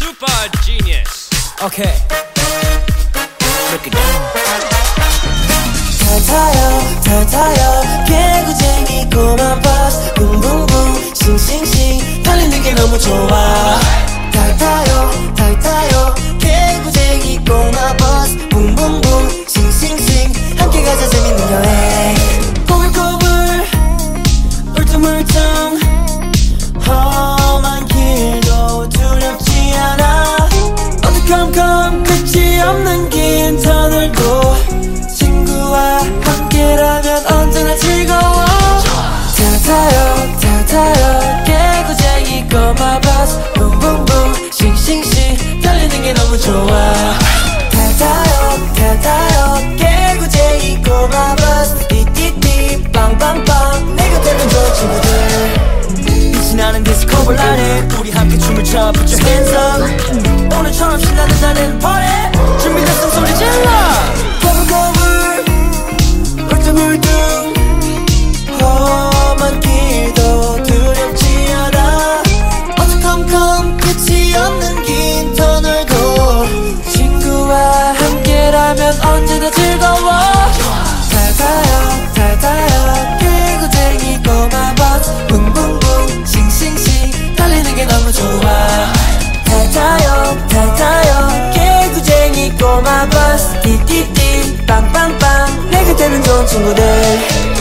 super genius. Okay. Break it down. 타요 개구쟁이 꼬마 버스 붕붕붕 싱싱싱 달리는 게 너무 좋아. 타요 개구쟁이 꼬마 버스 붕붕붕 싱싱싱 함께 가자 재밌는 여행. 꼬불꼬불 울퉁불퉁 험한 길도 두렵지 않아. 어두컴컴 끝이 없는 긴 터널도 친구와 함께라면 언제나 즐거워. 타요 개구쟁이 꼬마 버스 붕붕붕 싱싱싱 달리는 게 너무 좋아. 타요 개구쟁이 꼬마 버스 띠띠띠 빵빵빵 내 곁에는 좋은 친구들. 빛이 나는 디스코볼 안에 우리 함께 춤을 춰 Put your hands up. 오늘처럼 신나는 날에는 party. 준비됐으면 소리 질러. 꼬불꼬불 울퉁불퉁 험한 길도 두렵지 않아. 어두컴컴 끝이 없는 긴 터널도 친구와 함께라면 언제나 즐거워. 타요 개구쟁이 꼬마 버스 붕붕붕 싱싱싱 달리는 게 너무 좋아. 타요 개구쟁이 꼬마 버스 띠띠띠 빵빵빵 내 곁에는 좋은 친구들.